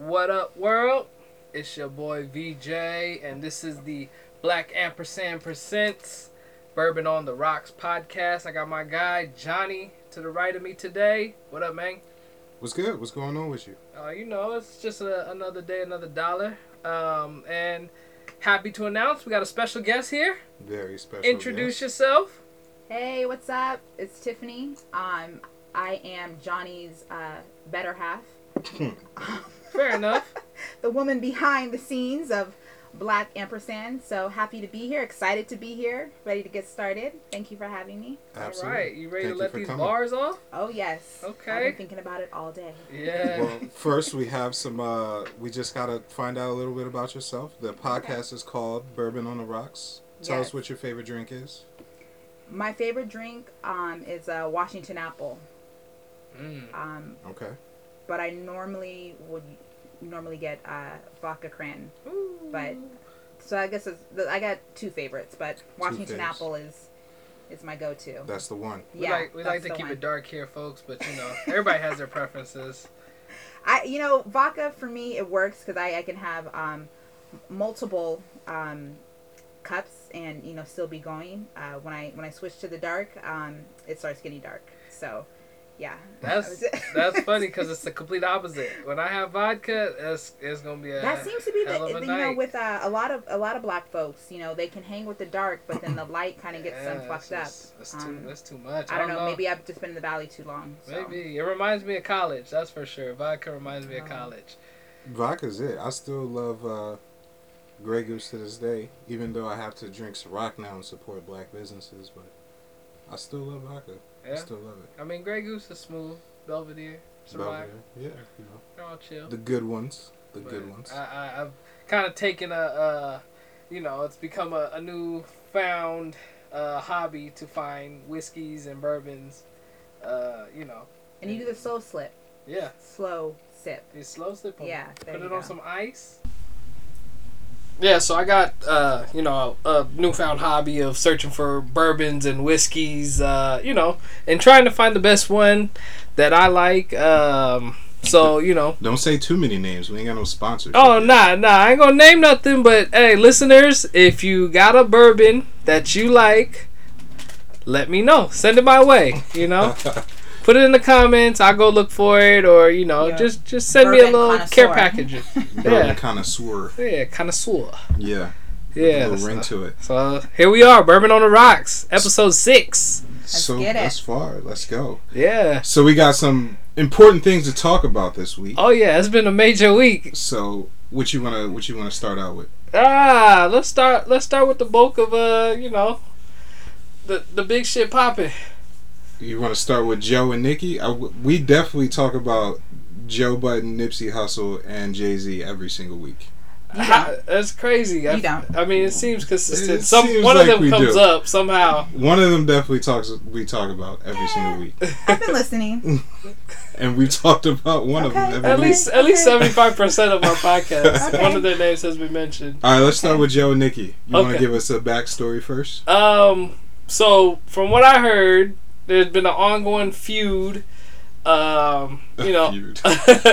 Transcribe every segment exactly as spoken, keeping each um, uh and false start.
What up, world? It's your boy V J, and this is the Black Ampersand Presents Bourbon on the Rocks podcast. I got my guy Johnny to the right of me today. What up, man? What's good? What's going on with you? Uh, you know, it's just a, another day, another dollar. Um, and happy to announce we got a special guest here. Very special. Introduce guest. yourself. Hey, what's up? It's Tiffany. Um, I am Johnny's uh, better half. Fair enough. The woman behind the scenes of Black Ampersand. So happy to be here. Excited to be here. Ready to get started. Thank you for having me. Absolutely. All right. You ready Thank to let you these coming. bars off? Oh, yes. Okay. I've been thinking about it all day. Yeah. Well, first we have some. Uh, we just gotta find out a little bit about yourself. The podcast is called Bourbon on the Rocks. Tell Yes. us what your favorite drink is. My favorite drink um, is uh, Washington Apple. Mm. Um, Okay. but I normally would normally get uh, vodka cran. Ooh. But so I guess it's, I got two favorites, but Washington faves. Apple is is my go-to. That's the one. We yeah, like we like that's to the keep one. it dark here, folks, but you know everybody has their preferences. I you know vodka for me it works because I, I can have um, multiple um, cups and you know still be going. Uh, when I when I switch to the dark, um, it starts getting dark. So yeah, That's that's funny because it's the complete opposite. When I have vodka, it's, it's gonna be a that seems to be the, hell of a you night. know with uh, a lot of a lot of black folks. You know they can hang with the dark, but then the light kind of gets Yeah, them fucked it's up. just- That's too Um, that's too much. I don't know. Maybe I've just been in the valley too long. So. Maybe it reminds me of college. That's for sure. Vodka reminds me of Oh. college. Vodka's it. I still love uh, Grey Goose to this day, even though I have to drink Ciroc now and support black businesses. But I still love vodka. I Yeah. still love it. I mean, Grey Goose is smooth. Belvedere, Ciroc, Belvedere. Yeah, you know. they're all chill. The good ones. The But good ones. I, I I've kind of taken a uh, you know, it's become a, a new found uh, hobby to find whiskeys and bourbons. Uh, you know. And you do the slow slip, Yeah. slow sip. You slow sip on Yeah, it. there Put you it on go. some ice. Yeah, so I got, uh, you know, a, a newfound hobby of searching for bourbons and whiskeys, uh, you know, and trying to find the best one that I like. Um, so, you know. Don't say too many names. We ain't got no sponsors. Oh, nah, nah. I ain't gonna name nothing, but hey, listeners, if you got a bourbon that you like, let me know. Send it my way, you know. Put it in the comments. I'll go look for it, or you know, Yeah. just just send me a Bourbon little connoisseur. care package. Bourbon Yeah. connoisseur. Yeah, connoisseur. Yeah. Yeah. A little so, ring to it. so here we are, Bourbon on the Rocks, episode six. so get it. that's far. Let's go. Yeah. So we got some important things to talk about this week. Oh yeah, it's been a major week. So what you wanna what you wanna start out with? Ah, let's start. Let's start with the bulk of uh, you know, the the big shit popping. You want to start with Joe and Nicki? I w we definitely talk about Joe Budden, Nipsey Hussle, and Jay-Z every single week. You How- don't. That's crazy. I, You don't. I mean, it seems consistent. It Some seems one like of them we comes do. up somehow. One of them definitely talks. We talk about every single week, I've been listening. and we've talked about one of them Okay. every At week. least, at least Okay. seventy five percent of our podcasts, Okay. one of their names has been mentioned. All right, let's start with Joe and Nicki. You want to Okay. give us a backstory first? Um, so from what I heard, there's been an ongoing feud. Um, you know, Feud.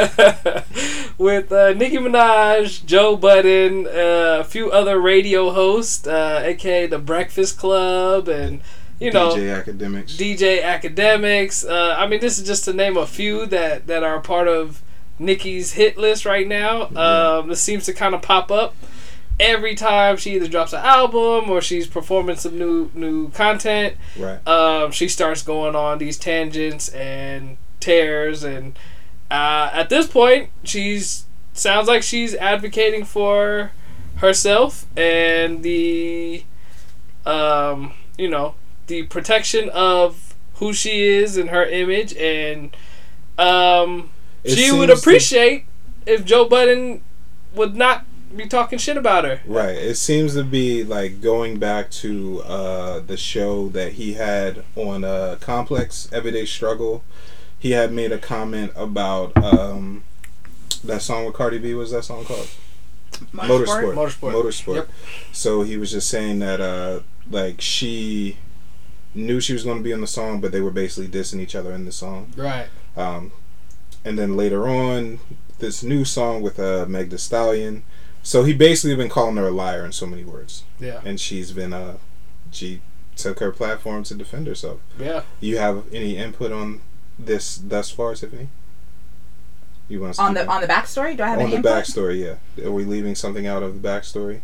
with uh, Nicki Minaj, Joe Budden, uh, a few other radio hosts, uh, aka the Breakfast Club, and you know, D J Academics. D J Academics. Uh, I mean, this is just to name a few that, that are part of Nicki's hit list right now. Um, this seems to kind of pop up every time she either drops an album or she's performing some new new content. Right. Um, she starts going on these tangents and tears, and uh, at this point, she's sounds like she's advocating for herself and the, um, you know, the protection of who she is and her image, and um, It she would seems to- appreciate if Joe Budden would not be talking shit about her. Right. It seems to be like going back to uh, the show that he had on uh, Complex, Everyday Struggle. He had made a comment about um, that song with Cardi B. What's that song called? Motorsport. Motorsport. Motorsport. Yep. So he was just saying that uh, like she knew she was going to be in the song, but they were basically dissing each other in the song. Right. Um, and then later on, this new song with uh, Meg Thee Stallion. So he basically been calling her a liar in so many words. Yeah. And she's been uh, she took her platform to defend herself. Yeah. You have any input on this thus far, Tiffany? You want us to on the keep on the backstory? Do I have on any the input? backstory? Yeah. Are we leaving something out of the backstory?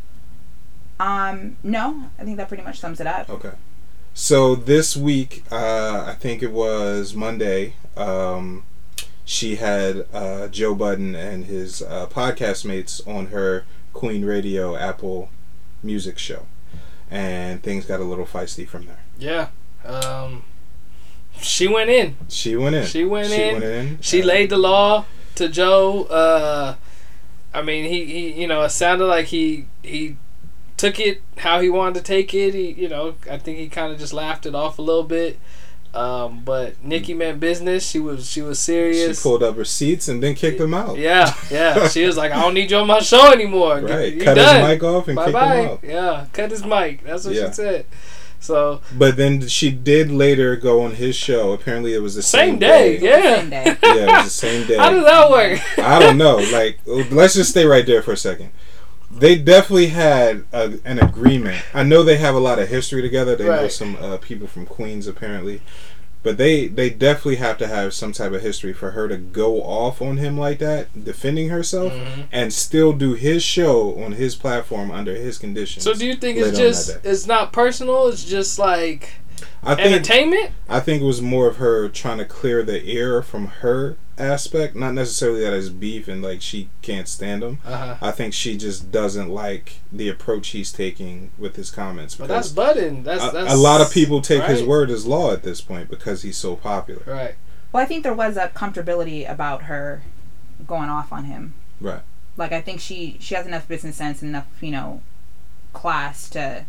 Um, no. I think that pretty much sums it up. Okay. So this week, uh, I think it was Monday, um, she had uh, Joe Budden and his uh, podcast mates on her Queen Radio Apple Music show. And things got a little feisty from there. Yeah. Um, she went in. She went in. She went she in. Went in. She uh, laid the law to Joe. Uh, I mean, he, he, you know, it sounded like he he took it how he wanted to take it. He, you know, I think he kind of just laughed it off a little bit. Um, but Nikki meant business. She was she was serious. She pulled up receipts and then kicked him out. Yeah, yeah. She was like, I don't need you on my show anymore. Right. You Cut done. his mic off and bye kicked bye. him out. Yeah, cut his mic. That's what Yeah. she said. So. But then she did later go on his show. Apparently, it was the same, Same day. day. Yeah. Same day. Yeah, it was the same day. How does that work? I don't know. Like, let's just stay right there for a second. They definitely had a, an agreement. I know they have a lot of history together. They know Right. some uh, people from Queens, apparently. But they, they definitely have to have some type of history for her to go off on him like that, defending herself, Mm-hmm. and still do his show on his platform under his conditions. So do you think later it's on that just day. it's not personal? It's just like I think, entertainment? I think it was more of her trying to clear the air from her aspect. Not necessarily that it's beef and like she can't stand him. Uh-huh. I think she just doesn't like the approach he's taking with his comments. But that's Because budding. That's, a, that's a lot of people take his right? word as law at this point because he's so popular. Right. Well, I think there was a comfortability about her going off on him. Right. Like, I think she, she has enough business sense and enough, you know, class to...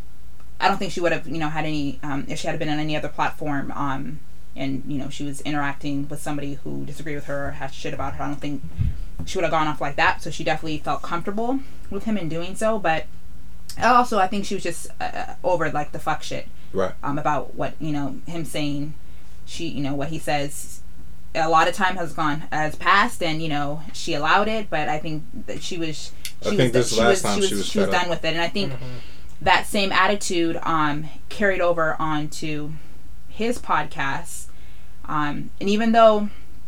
I don't think she would have, you know, had any... Um, if she had been on any other platform um, and, you know, she was interacting with somebody who disagreed with her or had shit about her, I don't think she would have gone off like that. So she definitely felt comfortable with him in doing so. But also, I think she was just uh, over, like, the fuck shit. Right. Um, about what, you know, him saying... She, you know, what he says, a lot of time has gone, has passed, and, you know, she allowed it, but I think that she was, she I was, think this she last was, time she was, she was she was fed done up. with it, and I think Mm-hmm. that same attitude, um, carried over onto his podcast, um, and even though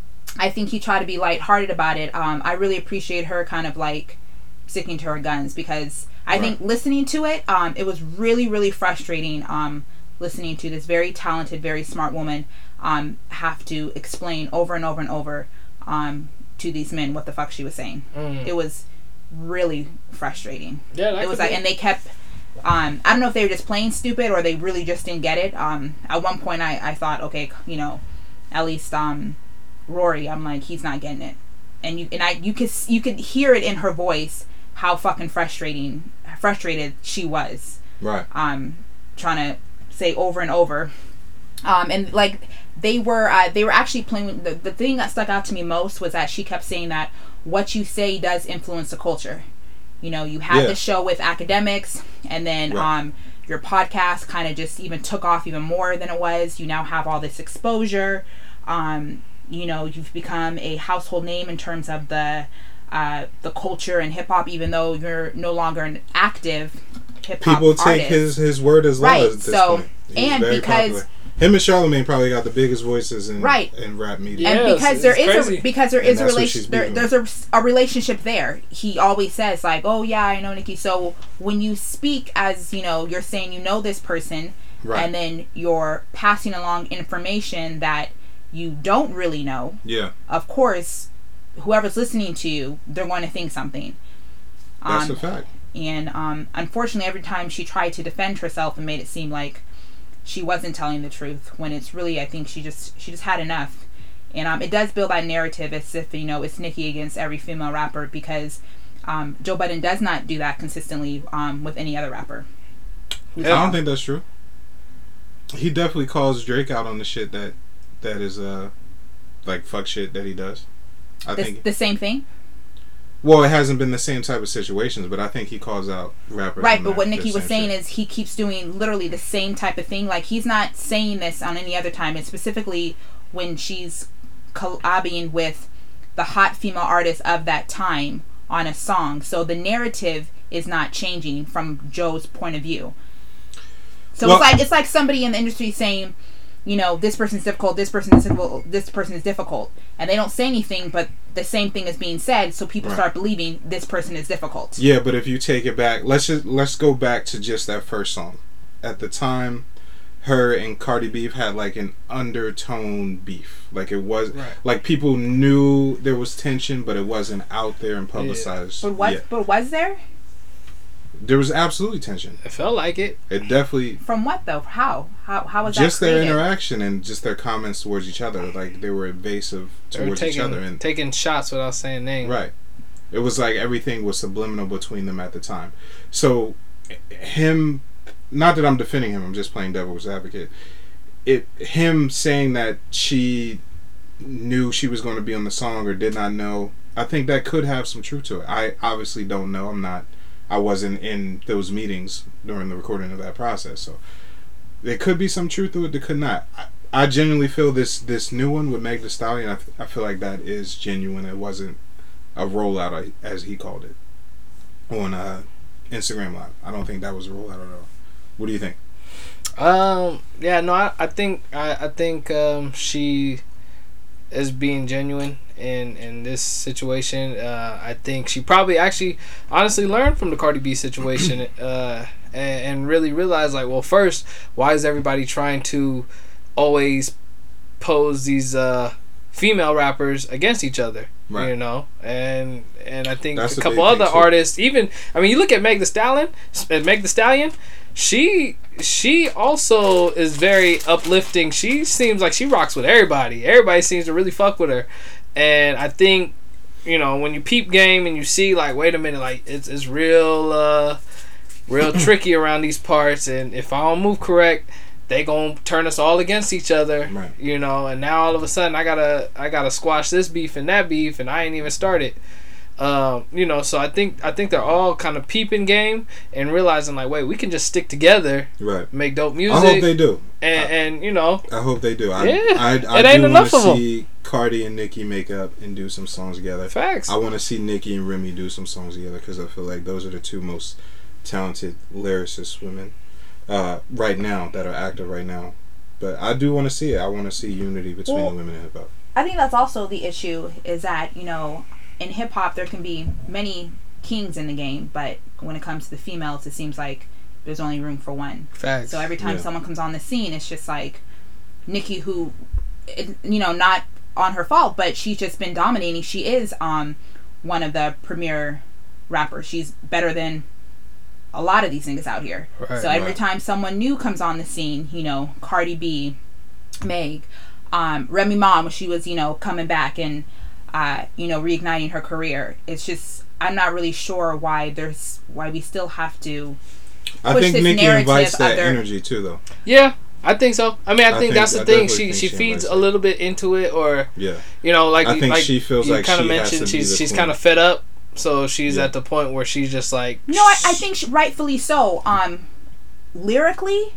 I think he tried to be lighthearted about it, um, I really appreciate her kind of, like, sticking to her guns, because I Right. think listening to it, um, it was really, really frustrating, um, listening to this very talented, very smart woman um, have to explain over and over and over um, to these men what the fuck she was saying. Mm. It was really frustrating. Yeah, that It was could like, be. and they kept. Um, I don't know if they were just playing stupid or they really just didn't get it. Um, at one point, I, I thought, okay, you know, at least um, Rory, I'm like, he's not getting it, and you and I, you could you could hear it in her voice how fucking frustrating, frustrated she was. Right. Um, trying to say over and over, um, and like they were, uh, they were actually playing. The the thing that stuck out to me most was that she kept saying that what you say does influence the culture. You know, you had Yeah. the show with academics, and then Right. um, your podcast kind of just even took off even more than it was. You now have all this exposure. Um, you know, you've become a household name in terms of the uh, the culture and hip hop, even though you're no longer an active hip hop People take artist. his, his word as law Right, at this so- point. He's and very because- popular. Him and Charlamagne probably got the biggest voices in Right. in rap media. And Yes, because there it's is crazy. a because there And is a that's what relation she's there, beating there's a, a relationship there. He always says like, oh yeah, I know Nikki. So when you speak as, you know, you're saying you know this person, Right. and then you're passing along information that you don't really know, Yeah. of course whoever's listening to you, they're going to think something. That's Um, a fact. and um, unfortunately, every time she tried to defend herself and made it seem like she wasn't telling the truth, when it's really, I think she just she just had enough. And um, it does build that narrative as if, you know, it's Nikki against every female rapper, because um, Joe Budden does not do that consistently um, with any other rapper. I don't think that's true. He definitely calls Drake out on the shit that that is uh like fuck shit that he does. I The, think the same thing, well, it hasn't been the same type of situations, but I think he calls out rappers. right? on But that- what the Nikki was same saying shit. is he keeps doing literally the same type of thing. Like, he's not saying this on any other time. It's specifically when she's collabing with the hot female artist of that time on a song. So the narrative is not changing from Joe's point of view. So well, it's like it's like somebody in the industry saying, you know, this person's difficult, this person is difficult, this person is difficult, and they don't say anything, but the same thing is being said, so people right. start believing this person is difficult. Yeah, but if you take it back, let's just let's go back to just that first song. At the time, her and Cardi B had like an undertone beef. Like it was right. like people knew there was tension, but it wasn't out there and publicized. Yeah. But was yet. but was there? There was absolutely tension. It felt like it. It definitely. From what though? How? How? How was just that created? their interaction and just their comments towards each other? Like they were evasive they towards were taking, each other and taking shots without saying names. Right. It was like everything was subliminal between them at the time. So, him, not that I'm defending him. I'm just playing devil's advocate. It him saying that she knew she was going to be on the song or did not know. I think that could have some truth to it. I obviously don't know. I'm not. I wasn't in those meetings during the recording of that process, so there could be some truth to it. There could not. I, I genuinely feel this this new one with Meg Thee Stallion. I, I feel like that is genuine. It wasn't a rollout, as he called it, on uh, Instagram Live. I don't think that was a rollout at all. What do you think? Um. Yeah. No. I. I think. I. I think. Um. She is being genuine in in this situation. Uh, I think she probably actually honestly learned from the Cardi B situation, uh, and, and really realized like, well, first, why is everybody trying to always pose these uh, female rappers against each other? Right. You know, and and I think That's a couple other artists, even I mean, you look at Meg Thee Stallion, Meg Thee Stallion. She she also is very uplifting. She seems like she rocks with everybody. Everybody seems to really fuck with her. And I think, you know, when you peep game and you see like, wait a minute, like it's it's real uh real tricky around these parts, and if I don't move correct, they gonna turn us all against each other. Right. You know, and now all of a sudden I gotta I gotta squash this beef and that beef and I ain't even started. Um, you know, so I think I think they're all kind of peeping game and realizing like, wait, we can just stick together, right? Make dope music. I hope they do, and, I, and you know, I hope they do. I, yeah, I, I, I it ain't do enough of them. See Cardi and Nicki make up and do some songs together. Facts. I want to see Nicki and Remy do some songs together because I feel like those are the two most talented lyricist women uh, right now that are active right now. But I do want to see it. I want to see unity between well, the women in hip hop. I think that's also the issue is that, you know, in hip hop there can be many kings in the game, but when it comes to the females, it seems like there's only room for one. Facts. So every time yeah. someone comes on the scene, it's just like Nicki, who, it, you know, not on her fault, but she's just been dominating. She is um one of the premier rappers. She's better than a lot of these niggas out here. Right, so every right. time someone new comes on the scene, you know, Cardi B, Meg, um, Remy Ma, when she was, you know, coming back and Uh, you know, reigniting her career. It's just I'm not really sure why there's why we still have to. I push think this Nicki invites that their, energy too, though. Yeah, I think so. I mean, I, I think, think that's the I thing. She she, she feeds a little bit into it, or yeah, you know, like I think like she feels you like kind of she mentioned has to she's be the she's queen. kind of fed up, so she's yeah. at the point where she's just like. No, I, I think she, rightfully so. Um, lyrically.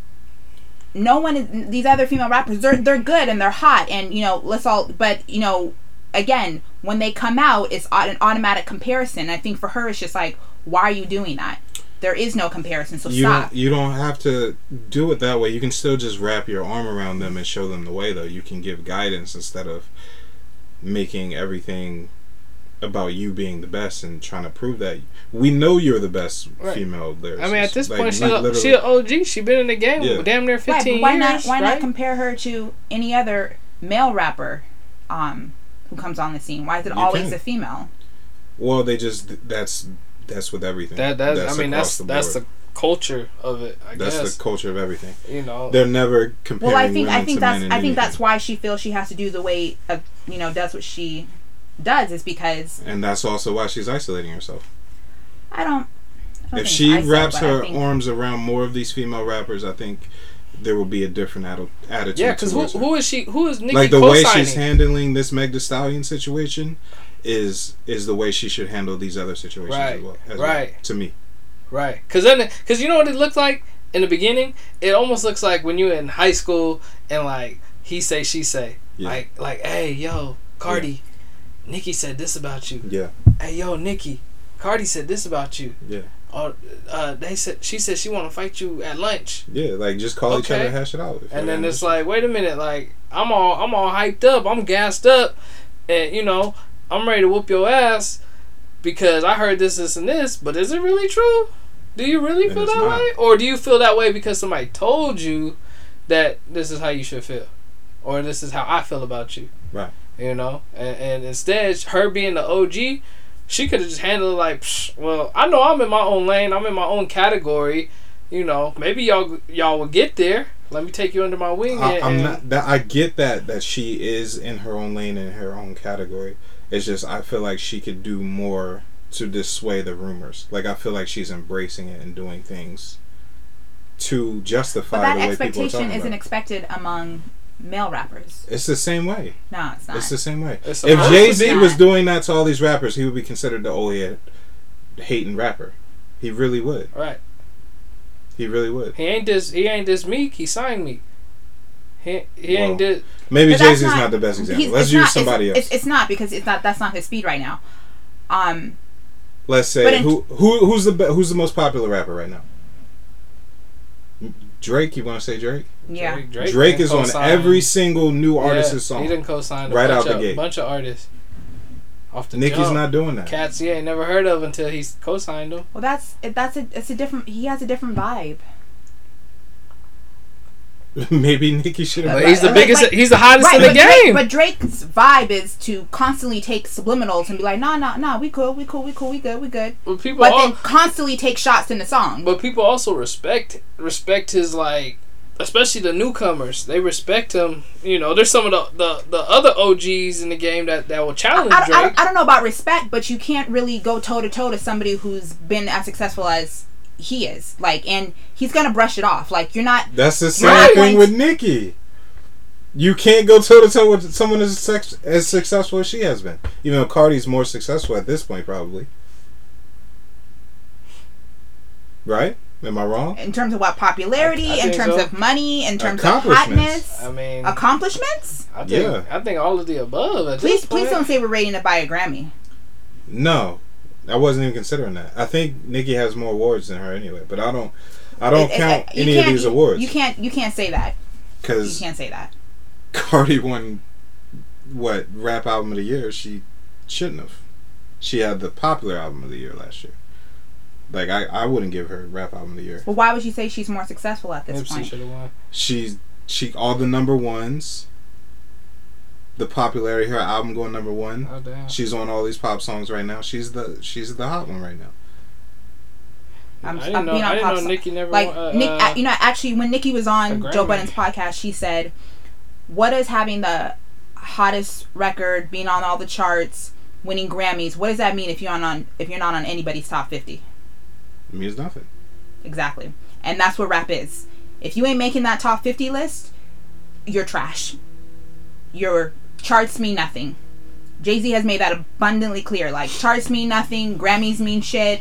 No one is, these other female rappers, they're they're good and they're hot, and you know, let's all, but you know, again, when they come out, it's an automatic comparison. I think for her, it's just like, why are you doing that? There is no comparison, so you stop. Don't, you don't have to do it that way. You can still just wrap your arm around them and show them the way, though. You can give guidance instead of making everything about you being the best and trying to prove that. We know you're the best right. female lyricist. I mean, at this like, point, she's like a, she an O G. She's been in the game yeah. damn near fifteen right, why years. Not, why right? not compare her to any other male rapper um, who comes on the scene? Why is it you always can. a female? Well, they just that's that's with everything. That that's, that's I mean that's the that's the culture of it. I that's guess. the culture of everything. You know, they're never comparing. Well, I think women I think to that's men in I think anything. that's why she feels she has to do the way of you know does what she does is because. And that's also why she's isolating herself. I don't. I don't if she isolate, wraps her think, arms around more of these female rappers, I think there will be a different atti- attitude. Yeah, because who, who is she? Who is Nicki like the co-signing? way she's handling this Meg Thee Stallion situation is is the way she should handle these other situations right. as well. As right. Well, to me. Right. Because then, because you know what it looked like in the beginning. It almost looks like when you're in high school and like he say she say yeah. like like hey yo Cardi. Yeah. Nicki said this about you. Yeah. Hey, yo, Nicki, Cardi said this about you. Yeah. Or uh, they said she said she want to fight you at lunch. Yeah, like just call each Okay. other, hash it out. And then it's like, wait a minute, like I'm all I'm all hyped up, I'm gassed up, and you know I'm ready to whoop your ass because I heard this, this, and this. But is it really true? Do you really And feel it's that not. way, or do you feel that way because somebody told you that this is how you should feel, or this is how I feel about you? Right. You know, and, and instead, her being the O G, she could have just handled it like, Psh, well, I know I'm in my own lane, I'm in my own category. You know, maybe y'all y'all will get there. Let me take you under my wing. I, and, I'm and not. That I get that that she is in her own lane in her own category. It's just I feel like she could do more to dissuade the rumors. Like I feel like she's embracing it and doing things to justify But that the way people are expectation talking isn't about it. expected among male rappers. It's the same way. No, it's not. It's the same way. It's If supposed Jay to Z be. was doing that to all these rappers, he would be considered the old head hating rapper. He really would. right. He really would. He ain't this. He ain't this Meek. He signed Meek. He he Well, ain't this. Maybe But Jay that's Z is not the best example. he's- Let's it's use not- somebody it's, else. It's, it's not because it's not. That's not his speed right now. Um, Let's but say in- who who who's the be- who's the most popular rapper right now? Drake. You want to say Drake? yeah. Drake, Drake, Drake didn't is on co-sign- every single new artist's yeah, song. He didn't co-sign a Right bunch out the of, gate. bunch of artists. Off the Nicki's jump. not doing that. Cats he ain't never heard of until he's co-signed them. Well, that's it, that's a it's a different. He has a different vibe. Maybe Nicki should have. But he's the like- biggest. like- he's the hottest in the but game. Drake, but Drake's vibe is to constantly take subliminals and be like, nah, nah, nah, we cool, we cool, we cool, we good, we good. But people, But all, then constantly take shots in the song. but people also respect respect his like, especially the newcomers. They respect him. You know, there's some of the the, the other O Gs in the game that, that will I, challenge I, Drake. I, don't- I don't know about respect, but you can't really go toe to toe to somebody who's been as successful as he is. Like, and he's gonna brush it off. Like, you're not. That's the same Right. thing with Nicki. You can't go toe to toe with someone as sex, as successful as she has been. Even though Cardi's more successful at this point, probably. Right? Am I wrong? In terms of what popularity, I- I in think terms so. of money, in terms of Accomplishments. hotness, I mean, accomplishments. I think Yeah. I think all of the above. At Please, this please point. don't say we're rating it by a Grammy. No, I wasn't even considering that. I think Nicki has more awards than her anyway, but I don't. I don't It- it- count you any of can't- these you- awards You can't. You can't say that. You because can't say that. Cardi won what rap album of the year. She shouldn't have. She had the popular album of the year last year. Like I, I wouldn't give her rap album of the year. Well, why would you say she's more successful at this Nipsey point? should have won. She's she all the number ones. The popularity, her album going number one. Oh damn. She's on all these pop songs right now. She's the she's the hot one right now. I'm, I didn't I'm know. being on I didn't pop know song. Nicki never Like won. Uh, Nick, uh, you know, actually, when Nicki was a on Joe Grammy. Budden's podcast, she said, "What does having the hottest record, being on all the charts, winning Grammys, what does that mean if you're on, on if you're not on anybody's top fifty?" It means nothing. Exactly, and that's what rap is. If you ain't making that top fifty list, you're trash. Your charts mean nothing. Jay-Z has made that abundantly clear. Like, charts mean nothing, Grammys mean shit.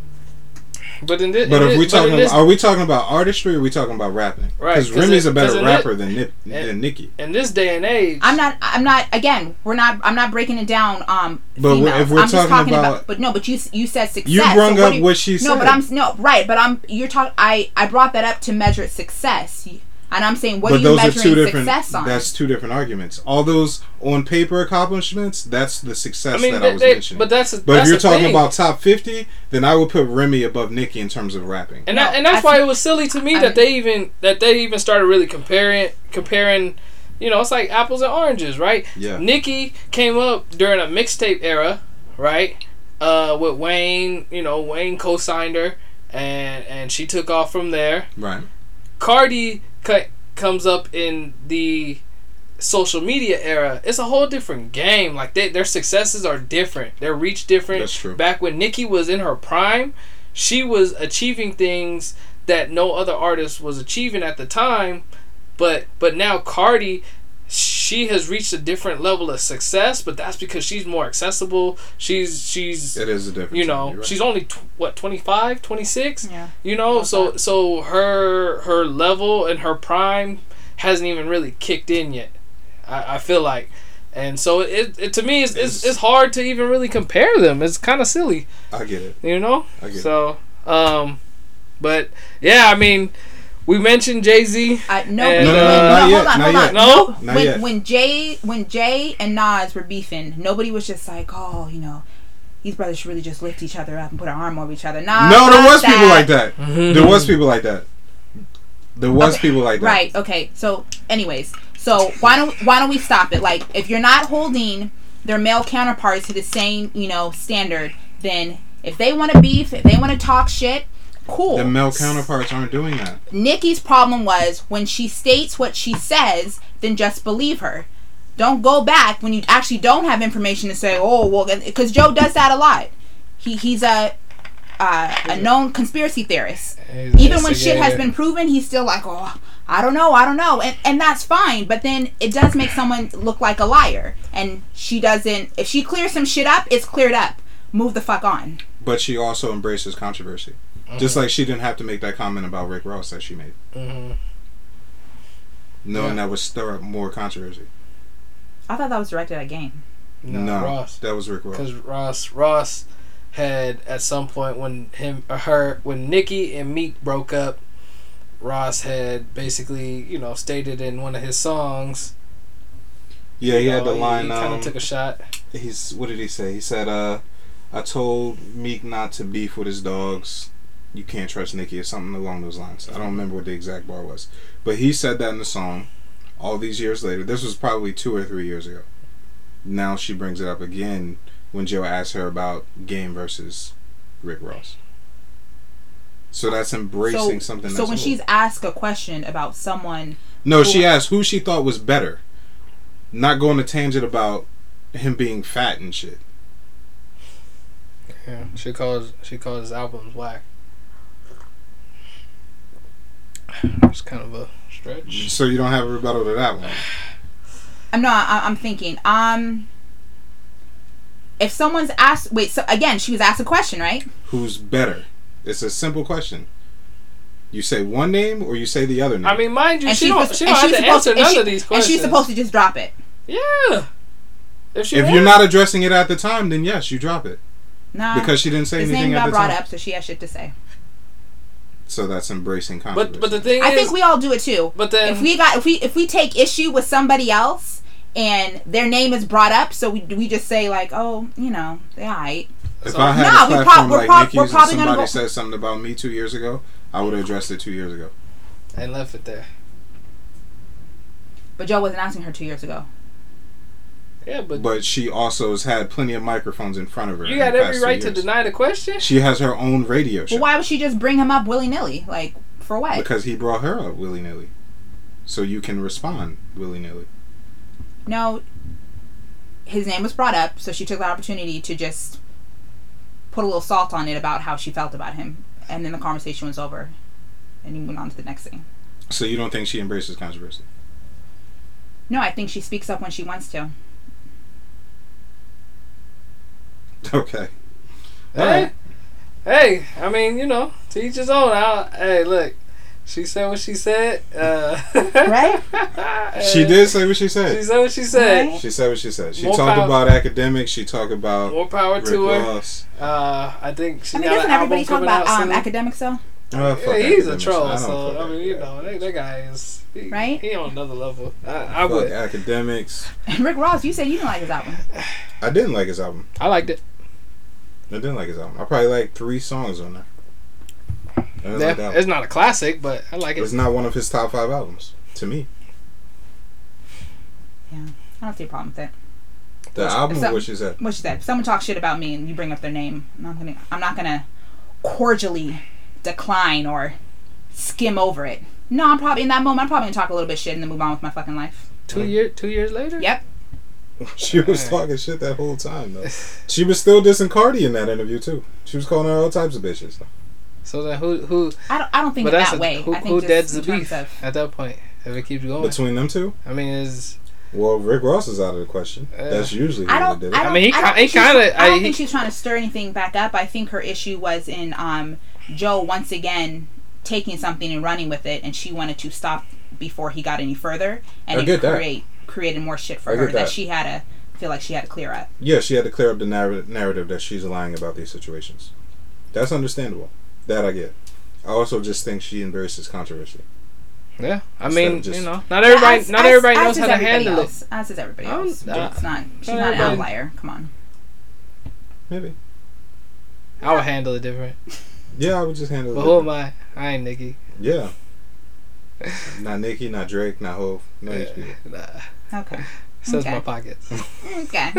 But in this, But in if this, we but talking, in this, are we talking about artistry or are we talking about rapping? Right, Because 'cause Remy's it- a better 'cause in rapper it- than Nip, and- than Nicki. in this day and age, I'm not. I'm not. Again, we're not. I'm not breaking it down. Um, But females. if we're I'm just talking talking about, about- But no. But you you said success. You brung so up do you- what she said. No, but I'm no right. But I'm. You're talking. I I brought that up to measure success, and I'm saying, what but are you those are measuring two different. success on? That's two different arguments. All those on paper accomplishments, that's the success I mean, that they, I was they- mentioning. but that's But that's if you're the talking thing. about top fifty, then I would put Remy above Nicki in terms of rapping. and No, that, and that's I why see- it was silly to me I that mean- they even that they even started really comparing comparing. You know, it's like apples and oranges, right? Yeah. Nicki came up during a mixtape era, right? Uh, with Wayne, you know, Wayne co-signed her, and and she took off from there. Right. Cardi c- comes up in the social media era. It's a whole different game. Like they, their successes are different. Their reach different. That's true. Back when Nicki was in her prime, she was achieving things that no other artist was achieving at the time. But but now Cardi, she has reached a different level of success. But that's because she's more accessible. She's she's It is a difference. you know You're right. she's only tw- what twenty-five, twenty-six. Yeah. You know, About so that. so her her level and her prime hasn't even really kicked in yet. I, I feel like And so it, it to me it's, it's it's hard to even really compare them. It's kind of silly. I get it. You know. I get so, it. um, but yeah, I mean, we mentioned Jay-Z. Uh, no, and, no, no, uh, not no, yet, hold on, not hold yet. on. No? Not when yet. when Jay when Jay and Nas were beefing, nobody was just like, oh, you know, these brothers should really just lift each other up and put an arm over each other. Nah, No, there not was that. people like that. There was people like that. There was Okay, people like that. Right. Okay. So, anyways, so why don't why don't we stop it? Like, if you're not holding their male counterparts to the same, you know, standard, then if they want to beef, if they want to talk shit, cool. The male counterparts aren't doing that. Nikki's problem was when she states what she says, then just believe her. Don't go back when you actually don't have information to say, oh, well, because Joe does that a lot. He he's a uh, a known conspiracy theorist. He's Even when shit has instigator. been proven, he's still like, oh, I don't know, I don't know. And and that's fine, but then it does make someone look like a liar. And she doesn't, if she clears some shit up, it's cleared up. Move the fuck on. But she also embraces controversy. Mm-hmm. Just like she didn't have to make that comment about Rick Ross that she made. Mm-hmm. Knowing Yeah. that would stir up more controversy. I thought that was directed at Game. No, No, Ross. that was Rick Ross. Because Ross Ross had at some point when him or her when Nicki and Meek broke up, Ross had basically you know stated in one of his songs. Yeah, he you had know, the line. He kind of Um, took a shot. he's what did he say? He said, uh, "I told Meek not to beef with his dogs. You can't trust Nicki," or something along those lines. I don't remember what the exact bar was, but he said that in the song. All these years later, this was probably two or three years ago. Now she brings it up again when Joe asks her about Game versus Rick Ross. So that's embracing So, something. so that's when old. she's asked a question about someone, No, Who- she asked who she thought was better. Not going to tangent about him being fat and shit. Yeah, she calls she calls his albums whack. It's kind of a stretch. So you don't have a rebuttal to that one. I'm not. I- I'm thinking. Um, if someone's asked, wait. So again, she was asked a question, right? Who's better? It's a simple question. You say one name or you say the other name. I mean, mind you, And she she's don't supposed- she and don't have she's to supposed answer and none she- of these questions. And she's supposed to just drop it. Yeah. If she if wants. you're not addressing it at the time, then yes, you drop it. Nah, Because she didn't say his name anything at got the brought time. up, so she has shit to say. So that's embracing controversy. But but the thing I is, think we all do it too. But then if we got if we if we take issue with somebody else and their name is brought up, so we we just say like, oh, you know, they alright. If So- I had Nah, a we platform prob- we're like prob- Nicki's we're and probably gonna somebody go- said something about me two years ago, I would have addressed it two years ago. and left it there. But Joe wasn't asking her two years ago. Yeah, but, But she also has had plenty of microphones in front of her. you in got the every past two right to years. deny the question. She has her own radio show. Well, why would she just bring him up willy nilly? Like, for what? Because he brought her up willy nilly. So you can respond willy nilly. No, his name was brought up, so she took the opportunity to just put a little salt on it about how she felt about him, and then the conversation was over, and he went on to the next thing. So you don't think she embraces controversy? No, I think she speaks up when she wants to. Okay. Hey, hey, I mean, you know, to each his own. I, hey, look, she said what she said. Uh, Right? She did say what she said. She said what she said. Right. She said what she said. She More talked power- about academics. She talked about More power Rick to her. Ross. Uh, I think she I mean, got doesn't an everybody album talk coming about out um, soon. academics though? Oh, fuck Yeah, he's a academics. troll. I don't So fuck I mean, you academics. know, that, that guy is he, Right? He on another level. I, I Fuck would. academics. And Rick Ross, you said you didn't like his album. I didn't like his album. I liked it. I didn't like his album. I probably like three songs on there. I didn't Yeah, like that it's one. not a classic, but I like it. It's not one of his top five albums to me. Yeah, I don't see a problem with it. The album, some- what she said. What she said. If someone talks shit about me and you bring up their name, I'm not gonna. I'm not gonna cordially decline or skim over it. No, I'm probably in that moment. I'm probably gonna talk a little bit shit and then move on with my fucking life. Two year, two years later. Yep. She was talking shit that whole time though. She was still dissing Cardi in that interview too. She was calling her all types of bitches. So then who who? I don't. I don't think But it that's that a, way. who I think who just deads the in terms beef of- at that point if it keeps going. Between them two? I mean, is Well, Rick Ross is out of the question. Uh, That's usually I who don't. did it. I, don't, I mean, he I don't ki- he think she's- kinda- I don't I- think he- she's trying to stir anything back up. I think her issue was in um, Joe once again taking something and running with it, and she wanted to stop before he got any further, and I it get that. create. created more shit for I her get that. that. she had to feel like she had to clear up. Yeah, she had to clear up the narr- narrative that she's lying about these situations. That's understandable. That I get. I also just think she embraces controversy. Yeah, I Instead mean, of just- you know, not everybody, As- not as- everybody as knows is how to everybody handle else. it. As is everybody I'm- else. uh, It's not. She's not not an everybody- outlier. Come on. Maybe. I would handle it different. Yeah, I would just handle it. But who am different. I? I ain't Nicki. Yeah. Not Nicki, not Drake, not Hov. No Yeah, these people. nah. Okay. Says Okay. my pockets. Okay.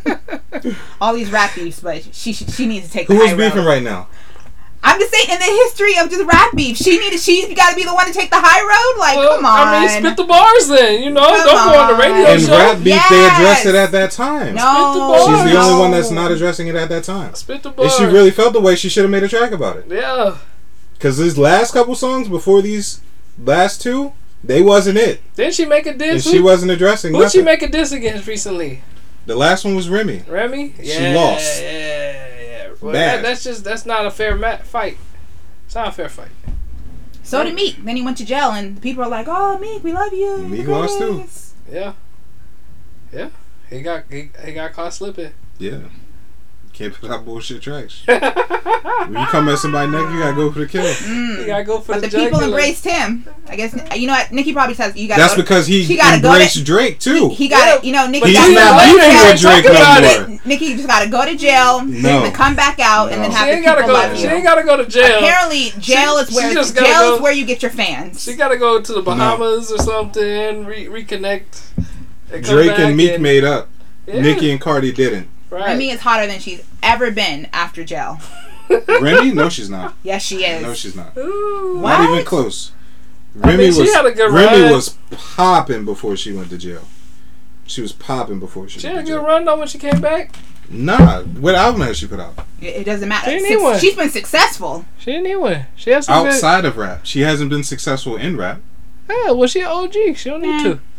All these rap beefs, but she she, she needs to take the Who is high beefing road. right now? I'm just saying, in the history of just rap beef, she needed she got to be the one to take the high road. Like, Well, come on. I mean, spit the bars then. You know, Come don't go on the on. radio In show. rap beef, they Yes. addressed it at that time. No, She's the bars. only one that's not addressing it at that time. Spit the bars. If she really felt the way, she should have made a track about it. Yeah. Because these last couple songs before these last two, they wasn't it. Didn't she make a And diss? she wasn't addressing Who'd she nothing. make a diss against recently? The last one was Remy. Remy? She Yeah, lost. Yeah, yeah. Well, Bad. that, that's just that's not a fair ma- fight. It's not a fair fight. So did Meek. Then he went to jail, and people are like, "Oh, Meek, we love you." Meek lost too. Yes. Yeah. Yeah. He got he, he got caught slipping. Yeah. Can't put out bullshit tracks. When you come at somebody neck, you gotta go for the kill. Mm. He gotta go for But the the people jugular. embraced him. I guess you know what Nicki probably says. You got. That's because he she gotta go embraced to- Drake too. He got Yeah. it. You know, Nicki. But He's got you to not go to beefing jail. with Drake Talk about no it. more. Nicki just got to go to jail, No. to come back out, and then No. have She the ain't gotta people go. love She you. ain't gotta go to jail. Apparently, jail She- is where she just jail gotta is go- where you get your fans. She gotta go to the Bahamas or something, re- reconnect. and come Drake back and Meek made up. Yeah. Nicki and Cardi didn't. Right. Remy is hotter than she's ever been after jail. Remy? No, she's not. Yes, she is. No, she's not. Ooh. What? Not even close. I Remy mean, she was had a good Remy run. was popping before she went to jail. She was popping before she, She went had a to good jail. run though when she came back. Nah, what album has she put out? It, it doesn't matter. She didn't Suc- need one. She's been successful. She didn't need one. She has some Outside of rap, she hasn't been successful in rap. good. Yeah, well, she an O G. She don't need Yeah. to.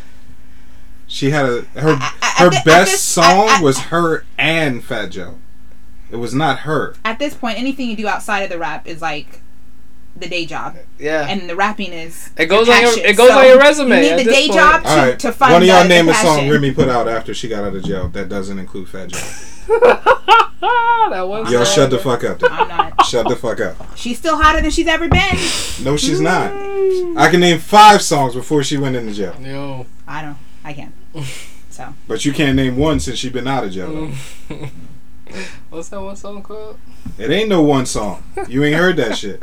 She had a her I- I- her at thi- at best this- song I- I- was her and Fat Joe. It was not her. At this point, anything you do outside of the rap is like the day job, Yeah. and the rapping is It goes your on your- passion. it goes So on your resume You at need the this day point. job to, All right, to fund one of y'all the, name the a song passion. Remy put out after she got out of jail that doesn't include Fat Joe. that one. Y'all song. shut the fuck up. Then. I'm not. Shut the fuck up. She's still hotter than she's ever been. No, she's not. I can name five songs before she went into jail, Yo. I don't. I can't. So but you can't name one since she been out of jail. Though. What's that one song called? It ain't no one song. You ain't heard that shit.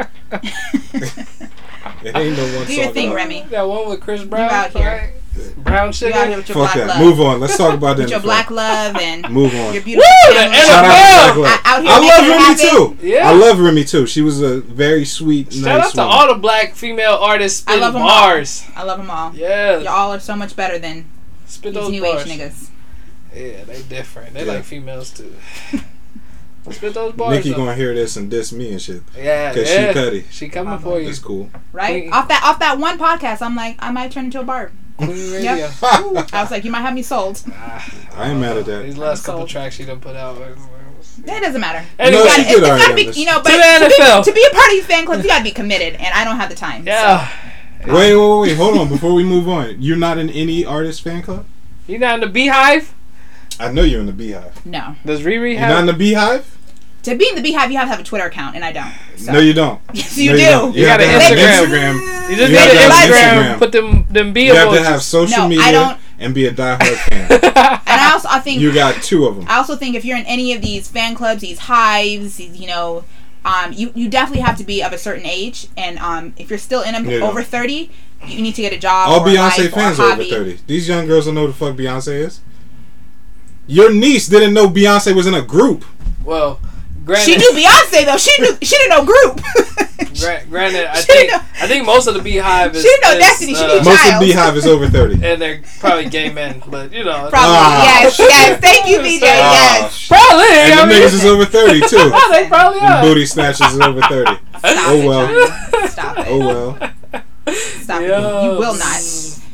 It ain't no one do song. your thing, at all. Remy. That one with Chris Brown. out here. right? Brown You sugar. out here with your Fuck black that. love. Move on. Let's talk about With that. your black love and Move on. your beautiful Woo, the family. N F L. Shout out to Black Love. I- out here I love making it Remy happen. too. Yeah. I love Remy too. She was a very sweet, Shout nice out to woman. all the black female artists I spitting love 'em all. bars. I love them all. Yeah. Y'all are so much better than Spit these those new bars. age niggas. Yeah, they different. They Yeah. like females too. Spit those bars. Nikki though. gonna hear this and diss me and shit. Yeah, Cause yeah. she petty. She coming for you. It's cool. Right? Queen- Off that off that one podcast, I'm like, I might turn into a barb. Queen Radio. Yep. I was like, you might have me sold. Ah, I ain't mad at that. These last I'm couple sold. tracks she done put out. It doesn't matter. Anyway, You she gotta- did it's alright gotta on be, this. you know, To but the to, N F L. be, to be a part of these fan clubs, you gotta be committed, and I don't have the time. Yeah. Wait, wait, wait, wait. Hold on. Before we move on, you're not in any artist fan club? You not in the Beehive? I know you're in the Beehive. So, no. Does Riri You're have? not in the Beehive? To be in the Beehive, you have to have a Twitter account, and I don't. So. No, you don't. Yes, you No, do. don't. You have got to an have Instagram. Instagram. You just You need have an to have Instagram. Instagram. Put them them B You have to emojis. have social No, I media don't- and be a diehard fan. And I also, I think, You got two of them. I also think if you're in any of these fan clubs, these hives, these, you know, um, you, you definitely have to be of a certain age, and um, if you're still in them Yeah. over thirty, you need to get a job. All or a Beyonce life or a fans are over hobby. thirty. These young girls don't know who the fuck Beyonce is. Your niece didn't know Beyonce was in a group. Well, granted, She knew Beyonce though. She knew. She didn't know group. gra- granted, I She think know- I think most of the Beehive is. She know is, Destiny. She uh, knew Most of Child. the Beehive is over thirty. and they're probably gay men, but you know. Probably. Ah, yes. shit. Yes. Thank you, B J. Ah, Yes. shit. Probably. And I the mean, niggas is over thirty too. oh, they probably And are. booty snatchers is over thirty. Stop Oh it, well. Johnny. Stop it. Oh well. Stop it. Yo. You will not.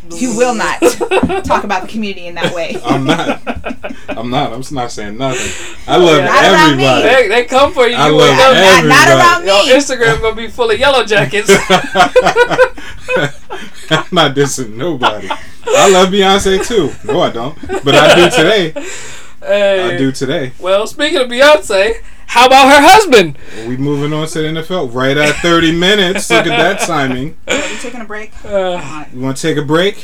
You will not talk about the community in that way. I'm not. I'm not. I'm not saying nothing. I love Not around me. everybody. They, they come for you. I You love will know. Not, everybody. not around Your me. Instagram gonna be full of yellow jackets. I'm not dissing nobody. I love Beyonce too. No, I don't. But I do today. Hey. I do today. Well, speaking of Beyonce, how about her husband? We moving on to the N F L right at thirty minutes. Look at that timing. Are we taking a break? Uh, You want to take a break?